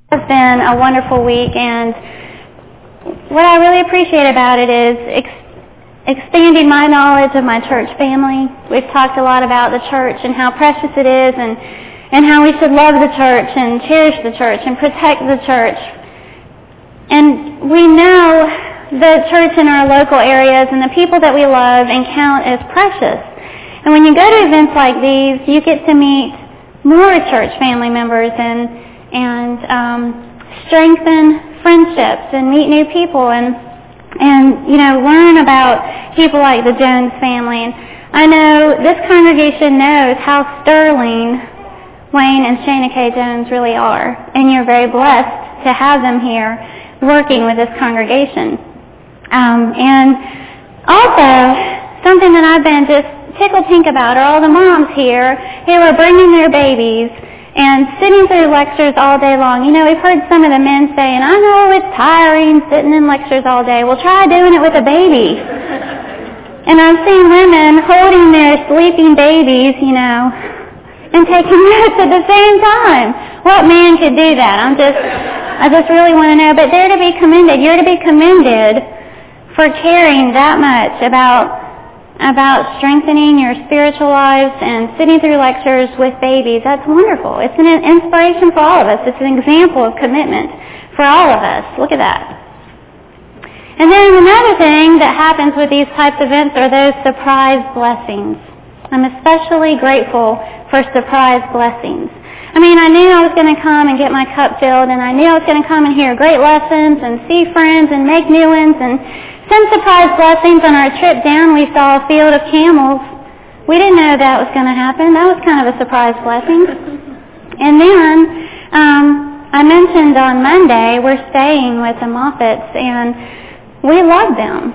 It's been a wonderful week, and what I really appreciate about it is expanding my knowledge of my church family. We've talked a lot about the church and how precious it is, and how we should love the church and cherish the church and protect the church. And we know the church in our local areas and the people that we love and count as precious. And when you go to events like these, you get to meet more church family members and strengthen friendships and meet new people and learn about people like the Jones family. And I know this congregation knows how sterling Wayne and Shana K. Jones really are, and you're very blessed to have them here working with this congregation. And also, something that I've been just tickled pink about are all the moms here who are bringing their babies and sitting through lectures all day long. You know, we've heard some of the men saying, I know it's tiring sitting in lectures all day. Well, try doing it with a baby. And I've seen women holding their sleeping babies, and taking notes at the same time. What man could do that? I just really want to know. But they're to be commended. You're to be commended for caring that much about strengthening your spiritual lives and sitting through lectures with babies. That's wonderful. It's an inspiration for all of us. It's an example of commitment for all of us. Look at that. And then another thing that happens with these types of events are those surprise blessings. I'm especially grateful for surprise blessings. I mean, I knew I was going to come and get my cup filled, and I knew I was going to come and hear great lessons and see friends and make new ones. And some surprise blessings on our trip down, we saw a field of camels. We didn't know that was going to happen. That was kind of a surprise blessing. And then I mentioned on Monday we're staying with the Moffats, and we love them.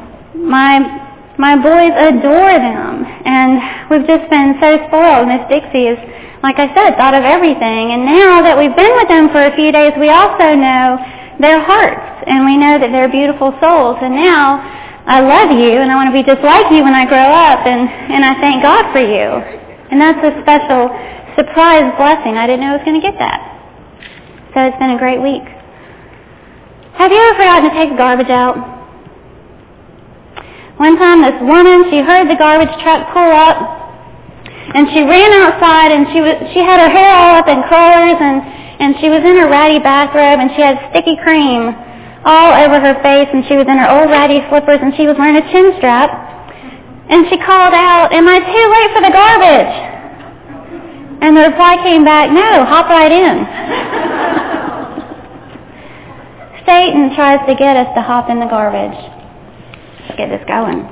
My boys adore them, and we've just been so spoiled. Miss Dixie is, like I said, thought of everything. And now that we've been with them for a few days, we also know their hearts, and we know that they're beautiful souls. And now I love you, and I want to be just like you when I grow up, and I thank God for you. And that's a special surprise blessing. I didn't know I was going to get that. So it's been a great week. Have you ever forgotten to take the garbage out? One time this woman, she heard the garbage truck pull up, and she ran outside, and she had her hair all up in curlers, and she was in her ratty bathrobe, and she had sticky cream all over her face, and she was in her old ratty slippers, and she was wearing a chin strap. And she called out, am I too late for the garbage? And the reply came back, no, hop right in. Satan tries to get us to hop in the garbage. Let's get this going.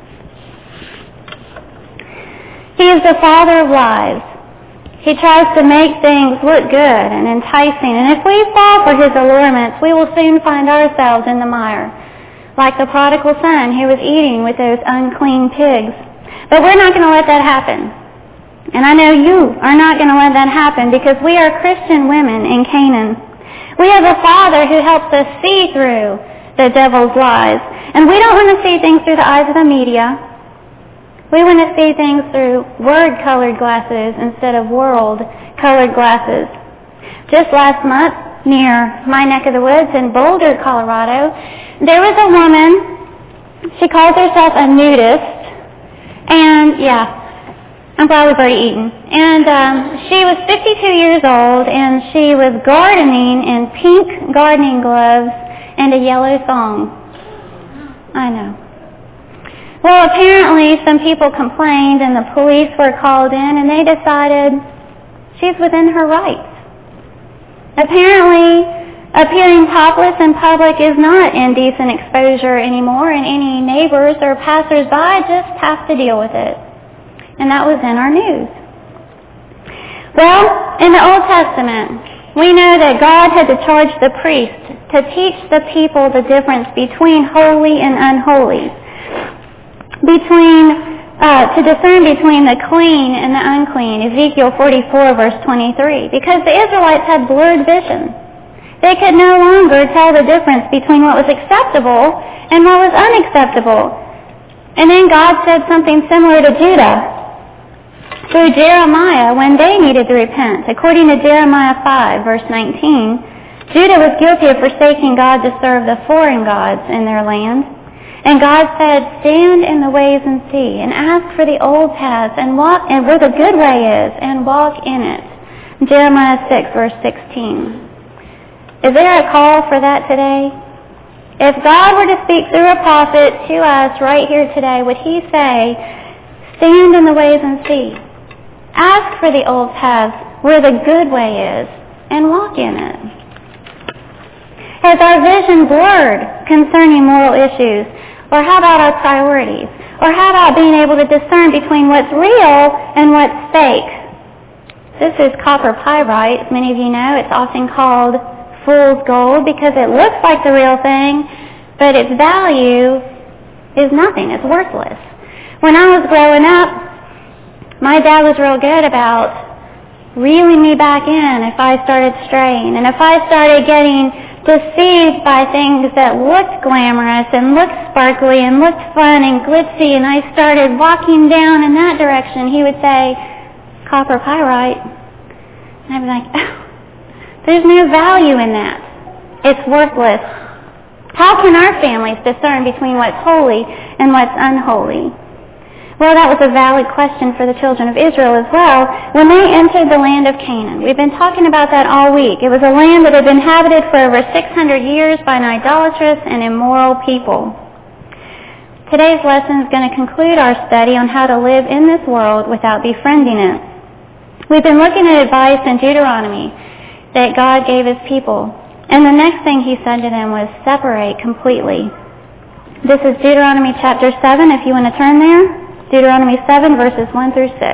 He is the father of lies. He tries to make things look good and enticing, and if we fall for his allurements, we will soon find ourselves in the mire, like the prodigal son who was eating with those unclean pigs. But we're not going to let that happen. And I know you are not going to let that happen, because we are Christian women in Canaan. We have a Father who helps us see through the devil's lies. And we don't want to see things through the eyes of the media. We want to see things through word-colored glasses instead of world-colored glasses. Just last month, near my neck of the woods in Boulder, Colorado, there was a woman. She calls herself a nudist. And, I'm glad we've already eaten. And she was 52 years old, and she was gardening in pink gardening gloves and a yellow thong. I know. Well, apparently some people complained, and the police were called in, and they decided she's within her rights. Apparently, appearing topless in public is not indecent exposure anymore, and any neighbors or passersby just have to deal with it. And that was in our news. Well, in the Old Testament, we know that God had to charge the priest to teach the people the difference between holy and unholy, to discern between the clean and the unclean, Ezekiel 44, verse 23, because the Israelites had blurred vision. They could no longer tell the difference between what was acceptable and what was unacceptable. And then God said something similar to Judah through Jeremiah when they needed to repent. According to Jeremiah 5, verse 19, Judah was guilty of forsaking God to serve the foreign gods in their land. And God said, stand in the ways and see, and ask for the old paths, and walk and where the good way is, and walk in it. Jeremiah 6, verse 16. Is there a call for that today? If God were to speak through a prophet to us right here today, would he say, stand in the ways and see. Ask for the old paths where the good way is, and walk in it. Has our vision blurred concerning moral issues? Or how about our priorities? Or how about being able to discern between what's real and what's fake? This is copper pyrite. As many of you know, it's often called fool's gold because it looks like the real thing, but its value is nothing. It's worthless. When I was growing up, my dad was real good about reeling me back in if I started straying. And if I started getting deceived by things that looked glamorous and looked sparkly and looked fun and glitzy, and I started walking down in that direction, he would say, copper pyrite. And I'd be like, oh, there's no value in that. It's worthless. How can our families discern between what's holy and what's unholy? Well, that was a valid question for the children of Israel as well when they entered the land of Canaan. We've been talking about that all week. It was a land that had been inhabited for over 600 years by an idolatrous and immoral people. Today's lesson is going to conclude our study on how to live in this world without befriending it. We've been looking at advice in Deuteronomy that God gave his people. And the next thing he said to them was separate completely. This is Deuteronomy chapter 7, if you want to turn there. Deuteronomy 7, verses 1 through 6.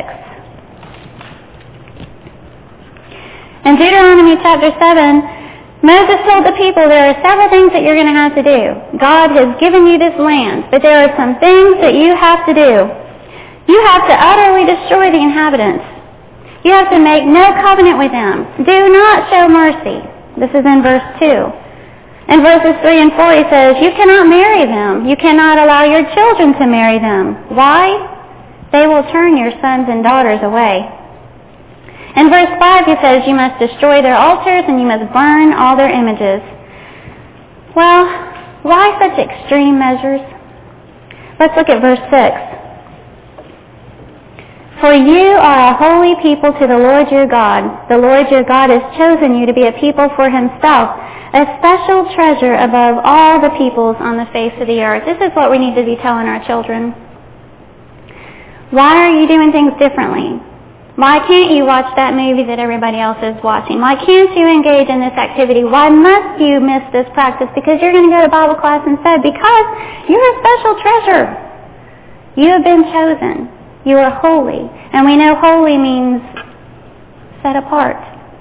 In Deuteronomy chapter 7, Moses told the people there are several things that you're going to have to do. God has given you this land, but there are some things that you have to do. You have to utterly destroy the inhabitants. You have to make no covenant with them. Do not show mercy. This is in verse 2. In verses 3 and 4 he says, you cannot marry them. You cannot allow your children to marry them. Why? They will turn your sons and daughters away. In verse 5 he says, you must destroy their altars and you must burn all their images. Well, why such extreme measures? Let's look at verse 6. For you are a holy people to the Lord your God. The Lord your God has chosen you to be a people for himself, a special treasure above all the peoples on the face of the earth. This is what we need to be telling our children. Why are you doing things differently? Why can't you watch that movie that everybody else is watching? Why can't you engage in this activity? Why must you miss this practice? Because you're going to go to Bible class instead. Because you're a special treasure. You have been chosen. You are holy. And we know holy means set apart.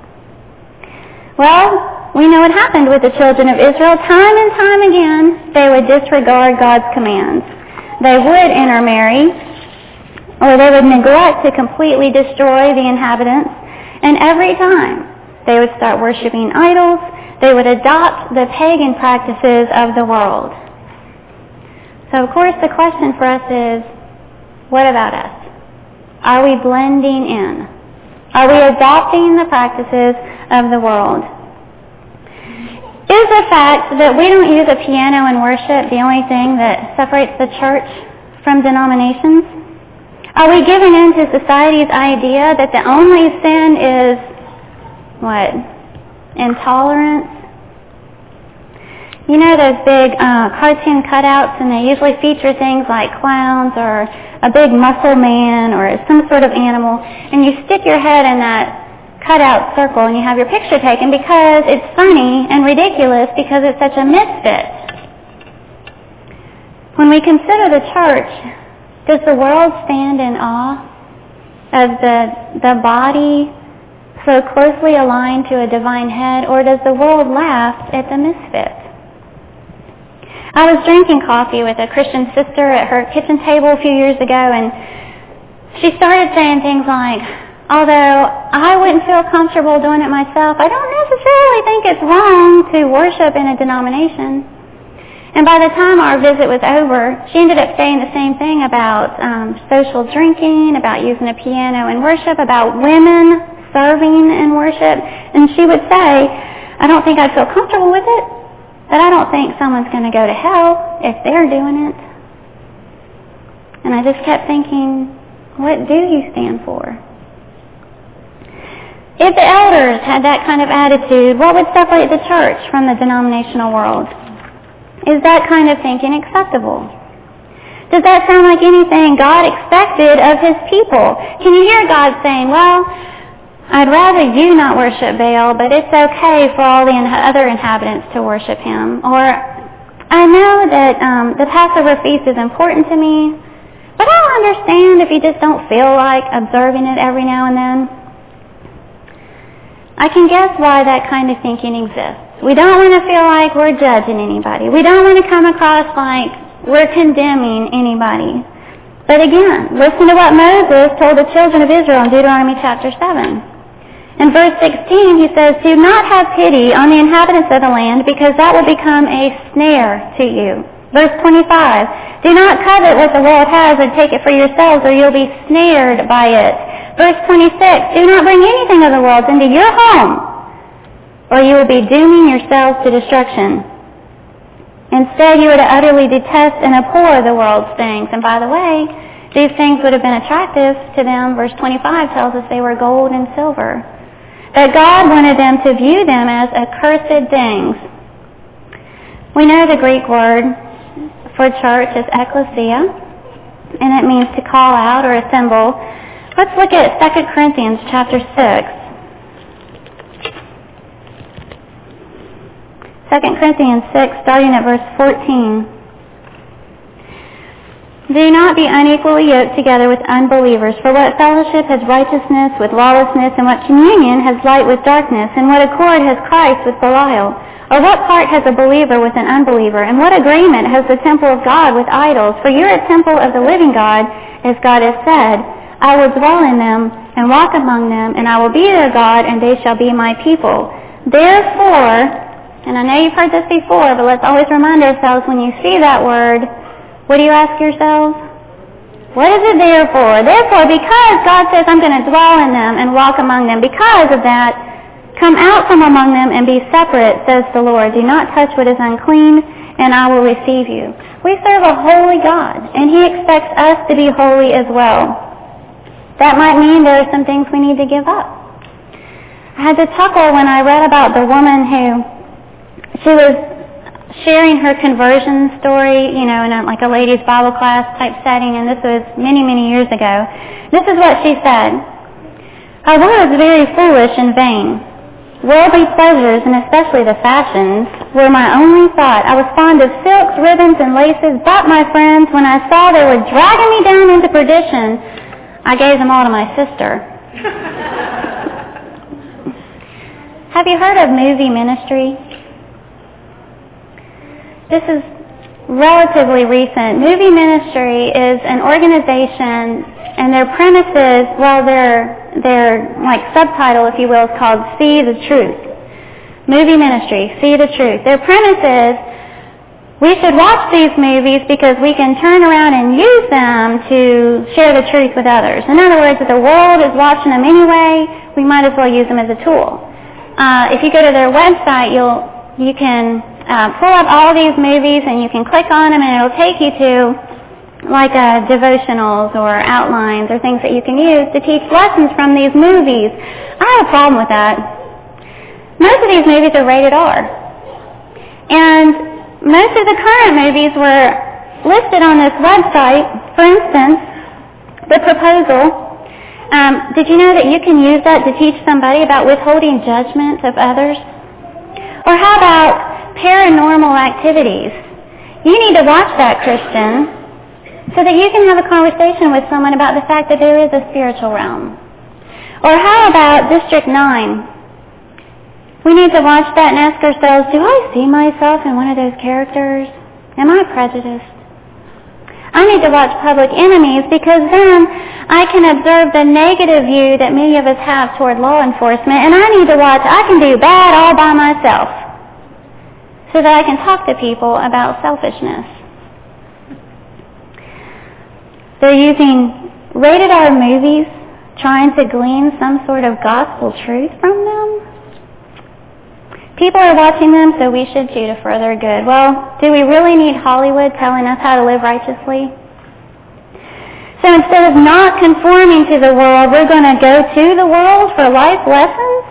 Well, we know what happened with the children of Israel. Time and time again, they would disregard God's commands. They would intermarry, or they would neglect to completely destroy the inhabitants. And every time, they would start worshiping idols. They would adopt the pagan practices of the world. So, of course, the question for us is, what about us? Are we blending in? Are we adopting the practices of the world? Is the fact that we don't use a piano in worship the only thing that separates the church from denominations? Are we giving in to society's idea that the only sin is, what, intolerance? You know those big cartoon cutouts, and they usually feature things like clowns or a big muscle man or some sort of animal, and you stick your head in that cutout circle and you have your picture taken because it's funny and ridiculous because it's such a misfit. When we consider the church, does the world stand in awe of the body so closely aligned to a divine head, or does the world laugh at the misfit? I was drinking coffee with a Christian sister at her kitchen table a few years ago, and she started saying things like, although I wouldn't feel comfortable doing it myself, I don't necessarily think it's wrong to worship in a denomination. And by the time our visit was over, she ended up saying the same thing about social drinking, about using a piano in worship, about women serving in worship. And she would say, I don't think I'd feel comfortable with it, but I don't think someone's going to go to hell if they're doing it. And I just kept thinking, what do you stand for? If the elders had that kind of attitude, what would separate the church from the denominational world? Is that kind of thinking acceptable? Does that sound like anything God expected of his people? Can you hear God saying, well, I'd rather you not worship Baal, but it's okay for all the other inhabitants to worship him. Or, I know that the Passover feast is important to me, but I'll understand if you just don't feel like observing it every now and then. I can guess why that kind of thinking exists. We don't want to feel like we're judging anybody. We don't want to come across like we're condemning anybody. But again, listen to what Moses told the children of Israel in Deuteronomy chapter 7. In verse 16, he says, do not have pity on the inhabitants of the land, because that will become a snare to you. Verse 25, do not covet what the world has and take it for yourselves, or you'll be snared by it. Verse 26, do not bring anything of the world into your home, or you will be dooming yourselves to destruction. Instead, you are to utterly detest and abhor the world's things. And by the way, these things would have been attractive to them. Verse 25 tells us they were gold and silver. That God wanted them to view them as accursed things. We know the Greek word for church is ekklesia, and it means to call out or assemble. Let's look at 2 Corinthians chapter 6. 2 Corinthians 6, starting at verse 14. Do not be unequally yoked together with unbelievers, for what fellowship has righteousness with lawlessness, and what communion has light with darkness, and what accord has Christ with Belial? Or what part has a believer with an unbeliever, and what agreement has the temple of God with idols? For you are a temple of the living God, as God has said, I will dwell in them and walk among them, and I will be their God, and they shall be my people. Therefore, and I know you've heard this before, but let's always remind ourselves when you see that word, what do you ask yourselves? What is it there for? Therefore, because God says I'm going to dwell in them and walk among them, because of that, come out from among them and be separate, says the Lord. Do not touch what is unclean, and I will receive you. We serve a holy God, and he expects us to be holy as well. That might mean there are some things we need to give up. I had to chuckle when I read about the woman she was sharing her conversion story, in a ladies' Bible class type setting, and this was many, many years ago. This is what she said. I was very foolish and vain. Worldly pleasures, and especially the fashions, were my only thought. I was fond of silks, ribbons, and laces, but my friends, when I saw they were dragging me down into perdition, I gave them all to my sister. Have you heard of movie ministry? This is relatively recent. Movie ministry is an organization, and their premises, their subtitle, if you will, is called See the Truth. Movie ministry, See the Truth. Their premise is we should watch these movies because we can turn around and use them to share the truth with others. In other words, if the world is watching them anyway, we might as well use them as a tool. If you go to their website, you can pull up all these movies, and you can click on them, and it'll take you to devotionals or outlines or things that you can use to teach lessons from these movies. I have a problem with that. Most of these movies are rated R. And most of the current movies were listed on this website. For instance, The Proposal. Did you know that you can use that to teach somebody about withholding judgment of others? Or how about Paranormal Activities? You need to watch that, Christian, so that you can have a conversation with someone about the fact that there is a spiritual realm. Or how about District 9? We need to watch that and ask ourselves, do I see myself in one of those characters? Am I prejudiced? I need to watch Public Enemies because then I can observe the negative view that many of us have toward law enforcement, and I need to watch I Can Do Bad All By Myself so that I can talk to people about selfishness. They're using rated R movies, trying to glean some sort of gospel truth from them. People are watching them, so we should too to further good. Well, do we really need Hollywood telling us how to live righteously? So instead of not conforming to the world, we're going to go to the world for life lessons?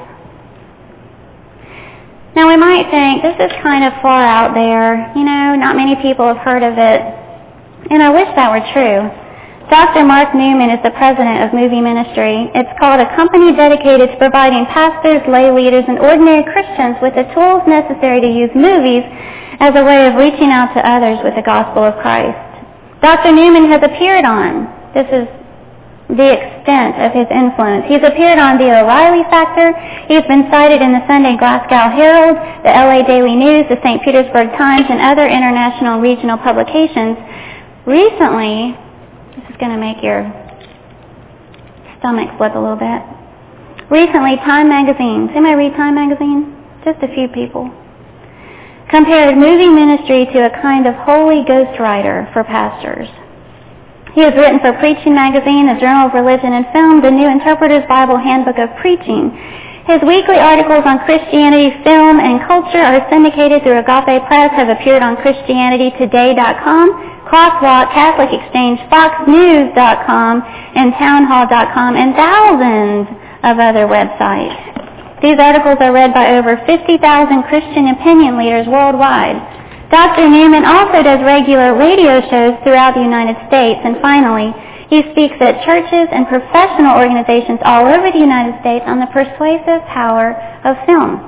Now we might think, this is kind of far out there. Not many people have heard of it. And I wish that were true. Dr. Mark Newman is the president of Movie Ministry. It's called a company dedicated to providing pastors, lay leaders, and ordinary Christians with the tools necessary to use movies as a way of reaching out to others with the gospel of Christ. Dr. Newman has appeared on, this is the extent of his influence, he's appeared on The O'Reilly Factor. He's been cited in the Sunday Glasgow Herald, the LA Daily News, the St. Petersburg Times, and other international regional publications. Recently, this is going to make your stomach flip a little bit. Recently, Time Magazine, anybody read Time Magazine? Just a few people. Compared movie ministry to a kind of holy ghostwriter for pastors. He has written for Preaching Magazine, the Journal of Religion and Film, the New Interpreter's Bible Handbook of Preaching. His weekly articles on Christianity, film, and culture are syndicated through Agape Press, have appeared on ChristianityToday.com, Crosswalk, Catholic Exchange, FoxNews.com, and Townhall.com, and thousands of other websites. These articles are read by over 50,000 Christian opinion leaders worldwide. Dr. Newman also does regular radio shows throughout the United States, and finally, he speaks at churches and professional organizations all over the United States on the persuasive power of film.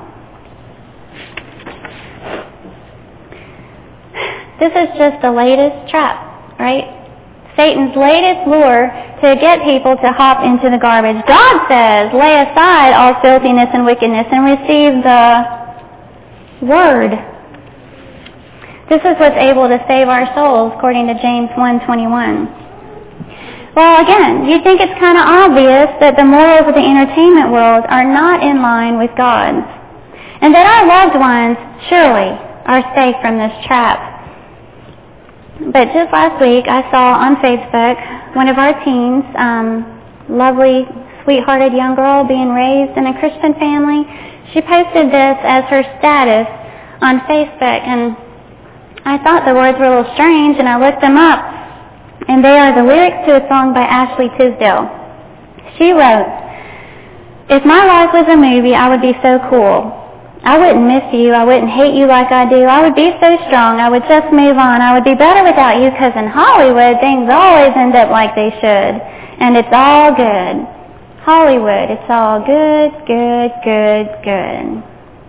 This is just the latest trap, right? Satan's latest lure to get people to hop into the garbage. God says, lay aside all filthiness and wickedness and receive the Word. This is what's able to save our souls, according to James 1:21. Well, again, you think it's kind of obvious that the morals of the entertainment world are not in line with God's, and that our loved ones surely are safe from this trap. But just last week, I saw on Facebook one of our teens, lovely, sweet-hearted young girl being raised in a Christian family. She posted this as her status on Facebook, and I thought the words were a little strange, and I looked them up, and they are the lyrics to a song by Ashley Tisdale. She wrote, "If my life was a movie, I would be so cool. I wouldn't miss you. I wouldn't hate you like I do. I would be so strong. I would just move on. I would be better without you, because in Hollywood, things always end up like they should. And it's all good. Hollywood, it's all good, good, good, good."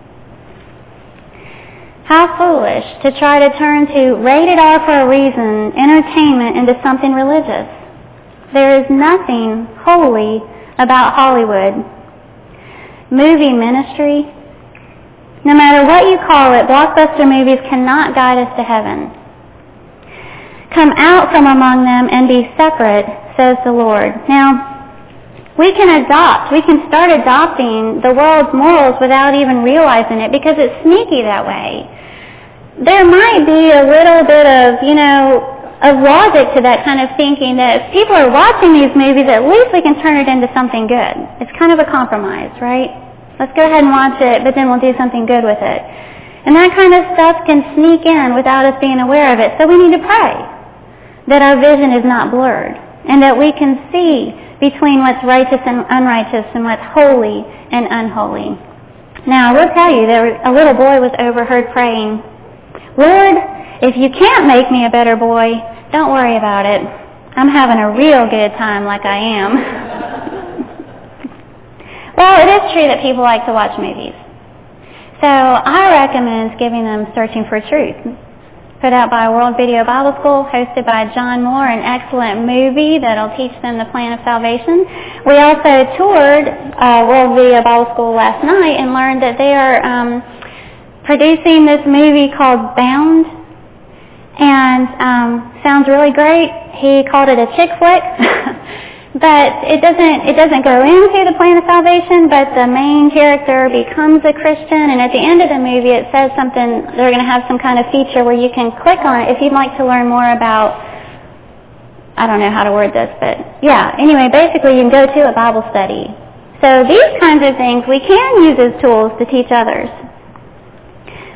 How foolish to try to turn to rated R for a reason, entertainment, into something religious. There is nothing holy about Hollywood. Movie ministry, no matter what you call it, blockbuster movies cannot guide us to heaven. Come out from among them and be separate, says the Lord. Now, we can start adopting the world's morals without even realizing it, because it's sneaky that way. There might be a little bit of logic to that kind of thinking, that if people are watching these movies, at least we can turn it into something good. It's kind of a compromise, right? Let's go ahead and watch it, but then we'll do something good with it. And that kind of stuff can sneak in without us being aware of it. So we need to pray that our vision is not blurred, and that we can see between what's righteous and unrighteous, and what's holy and unholy. Now, I will tell you, a little boy was overheard praying, "Lord, if you can't make me a better boy, don't worry about it. I'm having a real good time like I am." Well, it is true that people like to watch movies. So I recommend giving them Searching for Truth, put out by World Video Bible School, hosted by John Moore, an excellent movie that'll teach them the plan of salvation. We also toured World Video Bible School last night and learned that they are producing this movie called Bound, and sounds really great. He called it a chick flick. But it doesn't go into the plan of salvation, but the main character becomes a Christian, and at the end of the movie it says something, they're going to have some kind of feature where you can click on it if you'd like to learn more about, I don't know how to word this, but yeah, anyway, basically you can go to a Bible study. So these kinds of things we can use as tools to teach others.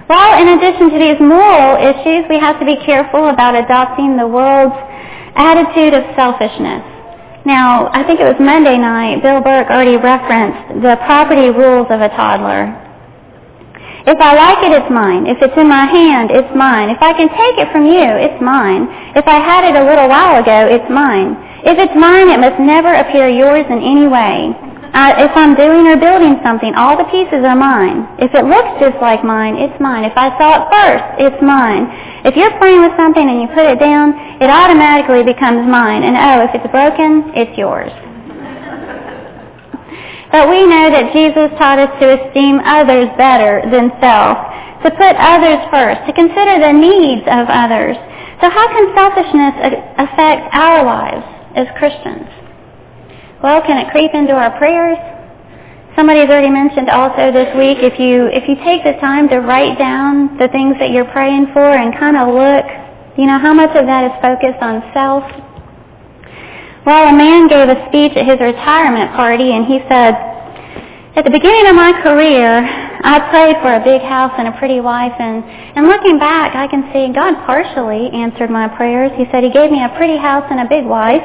Well, in addition to these moral issues, we have to be careful about adopting the world's attitude of selfishness. Now, I think it was Monday night, Bill Burke already referenced the property rules of a toddler. If I like it, it's mine. If it's in my hand, it's mine. If I can take it from you, it's mine. If I had it a little while ago, it's mine. If it's mine, it must never appear yours in any way. If I'm doing or building something, all the pieces are mine. If it looks just like mine, it's mine. If I saw it first, it's mine. If you're playing with something and you put it down, it automatically becomes mine. And if it's broken, it's yours. But we know that Jesus taught us to esteem others better than self, to put others first, to consider the needs of others. So how can selfishness affect our lives as Christians? Well, can it creep into our prayers? Somebody's already mentioned also this week, if you take the time to write down the things that you're praying for and kind of look, how much of that is focused on self? Well, a man gave a speech at his retirement party, and he said, at the beginning of my career, I prayed for a big house and a pretty wife, and looking back, I can see God partially answered my prayers. He said he gave me a pretty house and a big wife.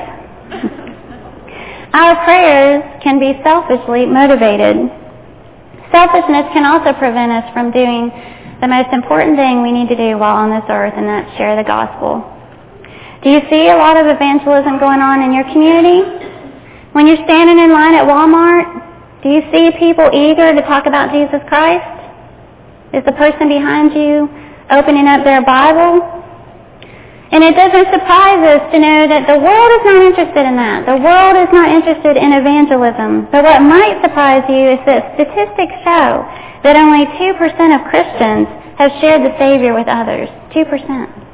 Our prayers can be selfishly motivated. Selfishness can also prevent us from doing the most important thing we need to do while on this earth, and that's share the gospel. Do you see a lot of evangelism going on in your community? When you're standing in line at Walmart, do you see people eager to talk about Jesus Christ? Is the person behind you opening up their Bible? And it doesn't surprise us to know that the world is not interested in that. The world is not interested in evangelism. But what might surprise you is that statistics show that only 2% of Christians have shared the Savior with others. 2%.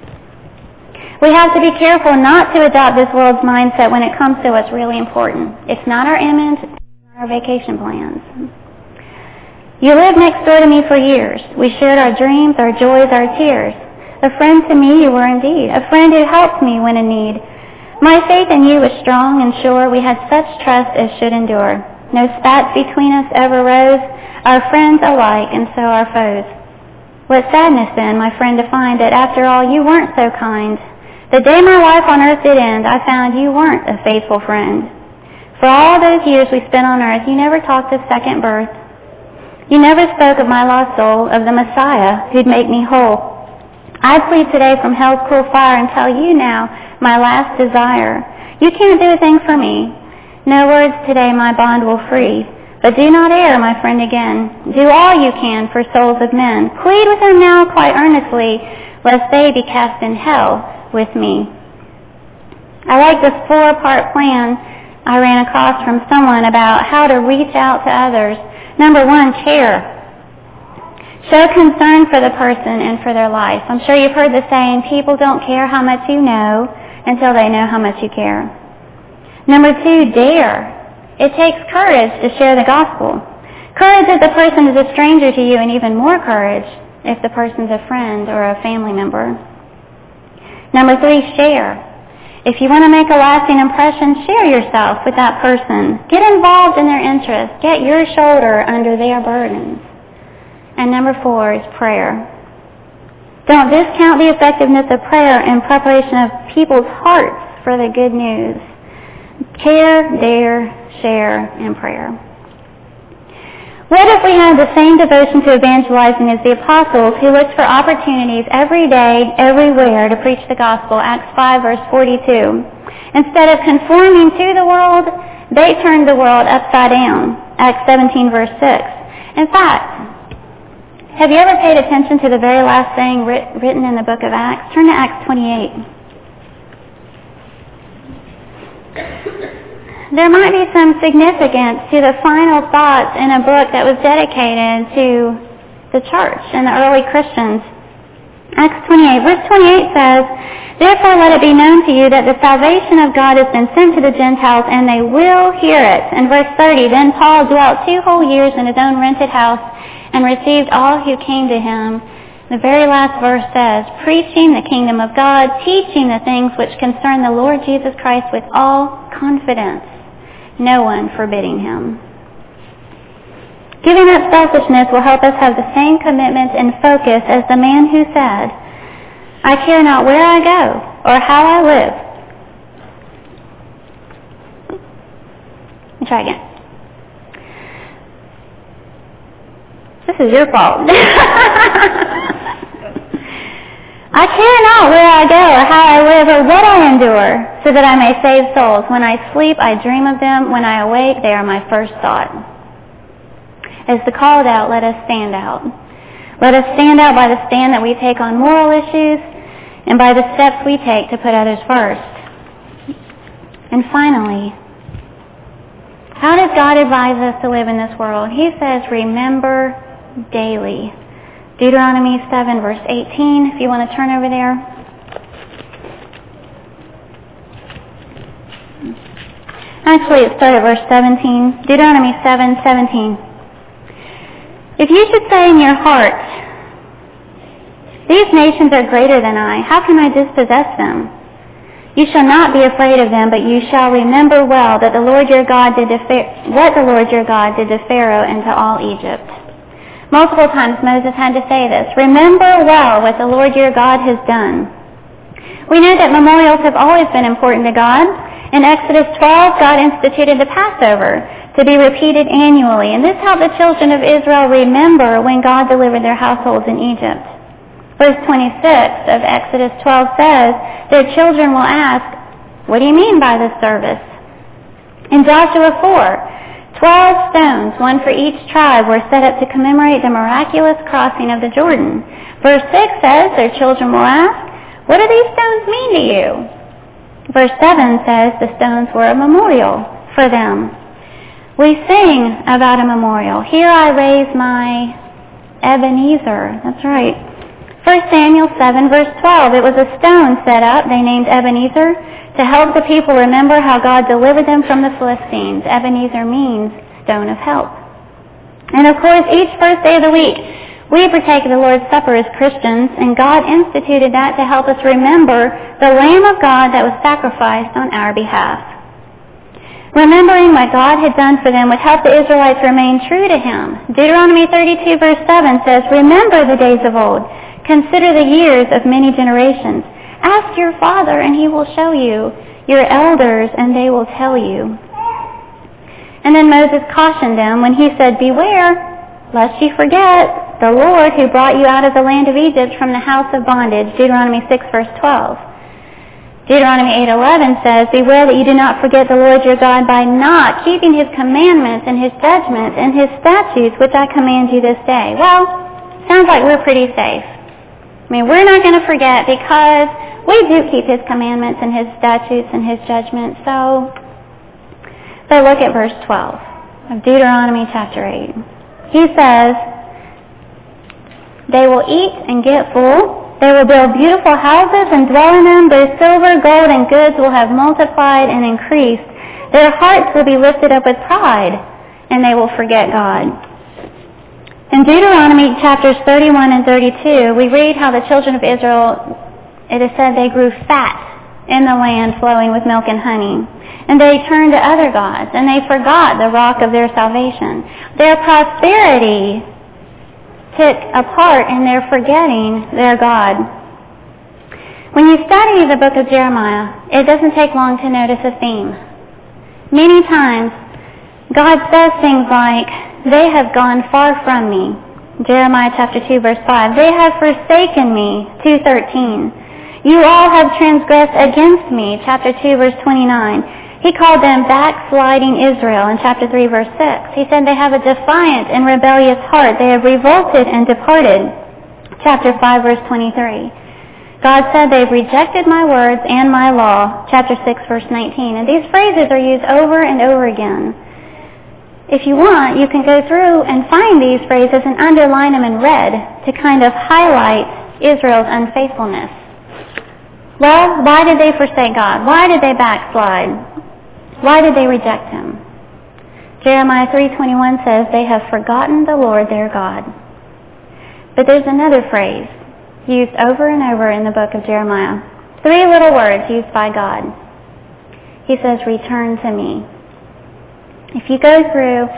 We have to be careful not to adopt this world's mindset when it comes to what's really important. It's not our image, it's not our vacation plans. You lived next door to me for years. We shared our dreams, our joys, our tears. A friend to me you were indeed, a friend who helped me when in need. My faith in you was strong and sure. We had such trust as should endure. No spats between us ever rose, our friends alike and so our foes. What sadness then, my friend, to find that after all you weren't so kind. The day my life on earth did end, I found you weren't a faithful friend. For all those years we spent on earth, you never talked of second birth. You never spoke of my lost soul, of the Messiah who'd make me whole. I plead today from hell's cruel fire and tell you now my last desire. You can't do a thing for me. No words today my bond will free. But do not err, my friend, again. Do all you can for souls of men. Plead with them now quite earnestly, lest they be cast in hell with me. I like this 4-part plan I ran across from someone about how to reach out to others. Number 1, care. Show concern for the person and for their life. I'm sure you've heard the saying, people don't care how much you know until they know how much you care. Number 2, dare. It takes courage to share the gospel. Courage if the person is a stranger to you, and even more courage if the person's a friend or a family member. Number 3, share. If you want to make a lasting impression, share yourself with that person. Get involved in their interests. Get your shoulder under their burdens. And number 4 is prayer. Don't discount the effectiveness of prayer in preparation of people's hearts for the good news. Care, dare, share, and prayer. What if we had the same devotion to evangelizing as the apostles who looked for opportunities every day, everywhere to preach the gospel? Acts 5, verse 42. Instead of conforming to the world, they turned the world upside down. Acts 17, verse 6. In fact, have you ever paid attention to the very last thing written in the book of Acts? Turn to Acts 28. There might be some significance to the final thoughts in a book that was dedicated to the church and the early Christians. Acts 28, verse 28 says, Therefore let it be known to you that the salvation of God has been sent to the Gentiles, and they will hear it. And verse 30, Then Paul dwelt 2 whole years in his own rented house and received all who came to him. The very last verse says, Preaching the kingdom of God, teaching the things which concern the Lord Jesus Christ with all confidence, no one forbidding him. Giving up selfishness will help us have the same commitment and focus as the man who said, I care not where I go or how I live. Let me try again. This is your fault. I care not where I go or how I live or what I endure, so that I may save souls. When I sleep, I dream of them. When I awake, they are my first thought. As the called out, let us stand out. Let us stand out by the stand that we take on moral issues and by the steps we take to put others first. And finally, how does God advise us to live in this world? He says, remember daily. Deuteronomy 7, verse 18, if you want to turn over there. Actually, it started at verse 17. Deuteronomy 7, 17. If you should say in your heart, these nations are greater than I, how can I dispossess them? You shall not be afraid of them, but you shall remember well that the Lord your God did what the Lord your God did to Pharaoh and to all Egypt. Multiple times Moses had to say this. Remember well what the Lord your God has done. We know that memorials have always been important to God. In Exodus 12, God instituted the Passover to be repeated annually, and this helped the children of Israel remember when God delivered their households in Egypt. Verse 26 of Exodus 12 says, their children will ask, what do you mean by this service? In Joshua 4, 12 stones, one for each tribe, were set up to commemorate the miraculous crossing of the Jordan. Verse 6 says, their children will ask, what do these stones mean to you? Verse 7 says the stones were a memorial for them. We sing about a memorial. Here I raise my Ebenezer. That's right. 1 Samuel 7, verse 12. It was a stone set up, they named Ebenezer, to help the people remember how God delivered them from the Philistines. Ebenezer means stone of help. And of course, each first day of the week, we partake of the Lord's Supper as Christians, and God instituted that to help us remember the Lamb of God that was sacrificed on our behalf. Remembering what God had done for them would help the Israelites remain true to Him. Deuteronomy 32, verse 7 says, remember the days of old. Consider the years of many generations. Ask your father, and he will show you, your elders, and they will tell you. And then Moses cautioned them when he said, beware, lest you forget the Lord who brought you out of the land of Egypt from the house of bondage. Deuteronomy 6, verse 12. Deuteronomy 8:11 says, beware that you do not forget the Lord your God by not keeping His commandments and His judgments and His statutes, which I command you this day. Well, sounds like we're pretty safe. I mean, we're not going to forget because we do keep His commandments and His statutes and His judgments. But look at verse 12 of Deuteronomy chapter 8. He says, they will eat and get full. They will build beautiful houses and dwell in them. Their silver, gold, and goods will have multiplied and increased. Their hearts will be lifted up with pride, and they will forget God. In Deuteronomy chapters 31 and 32, we read how the children of Israel, it is said they grew fat in the land flowing with milk and honey. And they turned to other gods, and they forgot the rock of their salvation. Their prosperity took a part in their forgetting their God. When you study the book of Jeremiah, it doesn't take long to notice a theme. Many times, God says things like, they have gone far from me. Jeremiah chapter 2, verse 5. They have forsaken me. 2:13. You all have transgressed against me. Chapter 2, verse 29. He called them backsliding Israel in chapter 3, verse 6. He said they have a defiant and rebellious heart. They have revolted and departed. Chapter 5, verse 23. God said they've rejected my words and my law. Chapter 6, verse 19. And these phrases are used over and over again. If you want, you can go through and find these phrases and underline them in red to kind of highlight Israel's unfaithfulness. Well, why did they forsake God? Why did they backslide? Why did they reject Him? Jeremiah 3:21 says they have forgotten the Lord their God. But there's another phrase used over and over in the book of Jeremiah. 3 little words used by God. He says, return to me. If you go through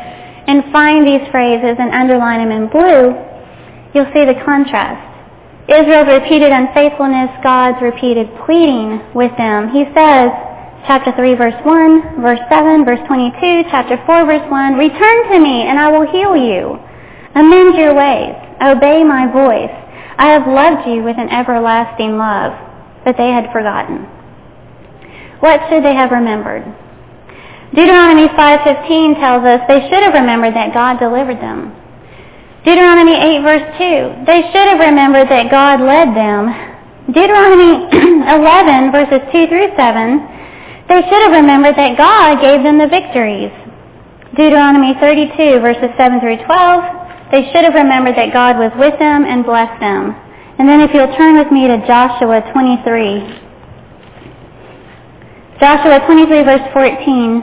and find these phrases and underline them in blue, you'll see the contrast. Israel's repeated unfaithfulness, God's repeated pleading with them. He says, chapter 3, verse 1, verse 7, verse 22, chapter 4, verse 1, return to me and I will heal you. Amend your ways. Obey my voice. I have loved you with an everlasting love. But they had forgotten. What should they have remembered? Deuteronomy 5:15 tells us they should have remembered that God delivered them. Deuteronomy 8 verse 2, they should have remembered that God led them. Deuteronomy 11 verses 2 through 7, they should have remembered that God gave them the victories. Deuteronomy 32 verses 7 through 12, they should have remembered that God was with them and blessed them. And then if you'll turn with me to Joshua 23. Joshua 23 verse 14.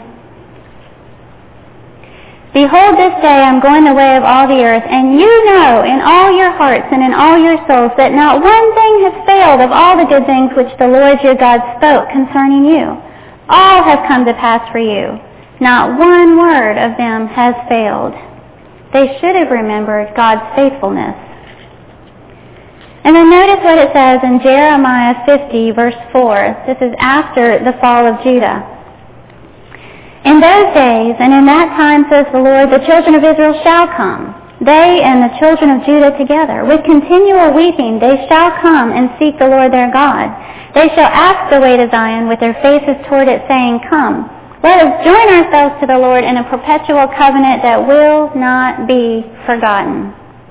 Behold, this day I am going the way of all the earth, and you know in all your hearts and in all your souls that not one thing has failed of all the good things which the Lord your God spoke concerning you. All have come to pass for you. Not one word of them has failed. They should have remembered God's faithfulness. And then notice what it says in Jeremiah 50 verse 4. This is after the fall of Judah. In those days, and in that time, says the Lord, the children of Israel shall come, they and the children of Judah together. With continual weeping they shall come and seek the Lord their God. They shall ask the way to Zion with their faces toward it, saying, Come, let us join ourselves to the Lord in a perpetual covenant that will not be forgotten.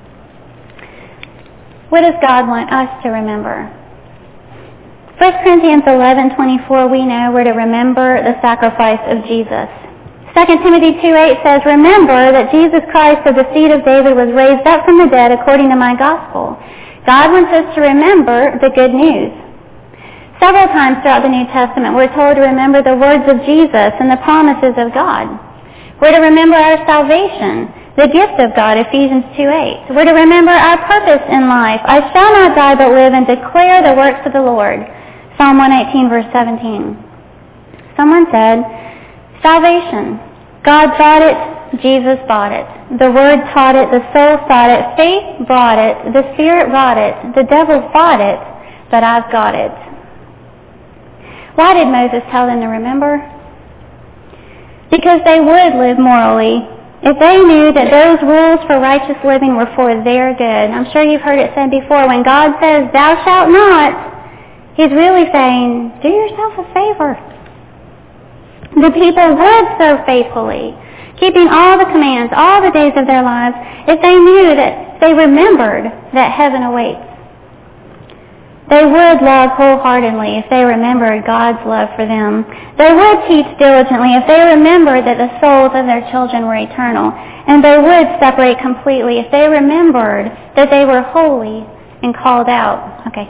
What does God want us to remember? 1 Corinthians 11:24, we know we're to remember the sacrifice of Jesus. 2 Timothy 2:8 says, Remember that Jesus Christ of the seed of David was raised up from the dead according to my gospel. God wants us to remember the good news. Several times throughout the New Testament, we're told to remember the words of Jesus and the promises of God. We're to remember our salvation, the gift of God, Ephesians 2:8. We're to remember our purpose in life. I shall not die but live and declare the works of the Lord. Psalm 118, verse 17. Someone said, salvation. God bought it, Jesus bought it. The Word taught it, the soul sought it, faith brought it, the Spirit wrought it, the devil fought it, but I've got it. Why did Moses tell them to remember? Because they would live morally if they knew that those rules for righteous living were for their good. I'm sure you've heard it said before, when God says, thou shalt not, He's really saying, do yourself a favor. The people would serve faithfully, keeping all the commands, all the days of their lives, if they knew that they remembered that heaven awaits. They would love wholeheartedly if they remembered God's love for them. They would teach diligently if they remembered that the souls of their children were eternal. And they would separate completely if they remembered that they were holy and called out. Okay.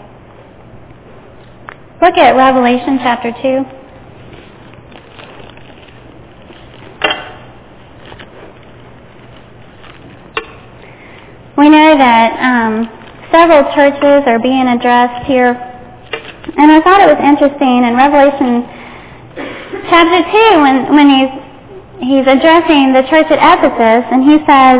Look at Revelation chapter 2. We know that several churches are being addressed here. And I thought it was interesting in Revelation chapter 2 when he's addressing the church at Ephesus, and he says,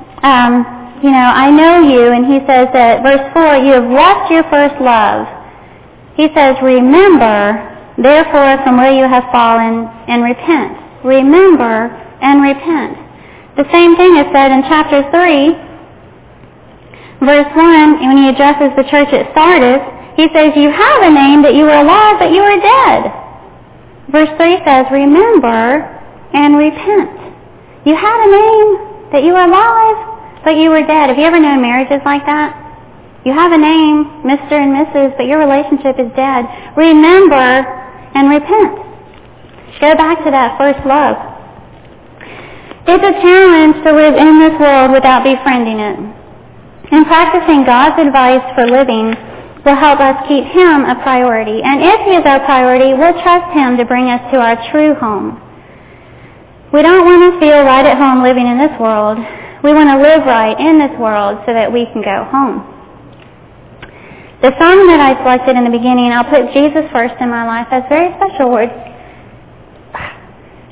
I know you, and he says that, verse 4, you have left your first love. He says, remember, therefore, from where you have fallen, and repent. Remember and repent. The same thing is said in chapter 3, verse 1, when he addresses the church at Sardis, he says, you have a name that you were alive, but you are dead. Verse 3 says, remember and repent. You had a name that you were alive, but you were dead. Have you ever known marriages like that? You have a name, Mr. and Mrs., but your relationship is dead. Remember and repent. Go back to that first love. It's a challenge to live in this world without befriending it. And practicing God's advice for living will help us keep Him a priority. And if He is our priority, we'll trust Him to bring us to our true home. We don't want to feel right at home living in this world. We want to live right in this world so that we can go home. The song that I selected in the beginning, I'll put Jesus first in my life. That's very special words.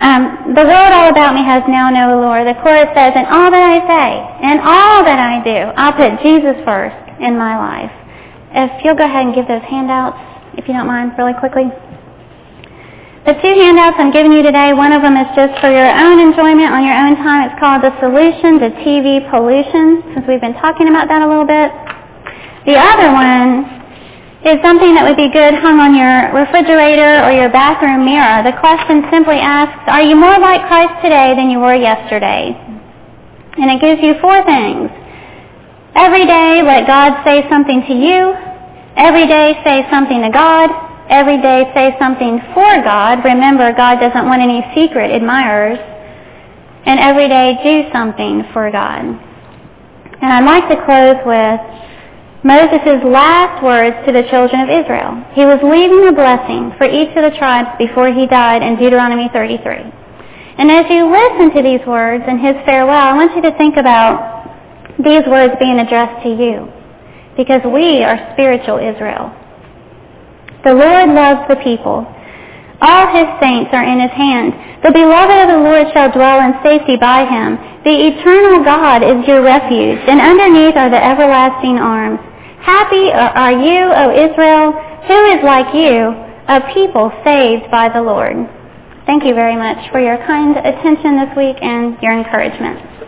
the world all about me has now known the Lord. The chorus says, in all that I say, and all that I do, I'll put Jesus first in my life. If you'll go ahead and give those handouts, if you don't mind, really quickly. The two handouts I'm giving you today, one of them is just for your own enjoyment on your own time. It's called The Solution to TV Pollution, since we've been talking about that a little bit. The other one is something that would be good hung on your refrigerator or your bathroom mirror. The question simply asks, are you more like Christ today than you were yesterday? And it gives you 4 things. Every day, let God say something to you. Every day, say something to God. Every day, say something for God. Remember, God doesn't want any secret admirers. And every day, do something for God. And I'd like to close with Moses' last words to the children of Israel. He was leaving a blessing for each of the tribes before he died in Deuteronomy 33. And as you listen to these words and his farewell, I want you to think about these words being addressed to you, because we are spiritual Israel. The Lord loves the people. All his saints are in his hand. The beloved of the Lord shall dwell in safety by him. The eternal God is your refuge, and underneath are the everlasting arms. Happy are you, O Israel, who is like you, a people saved by the Lord. Thank you very much for your kind attention this week and your encouragement.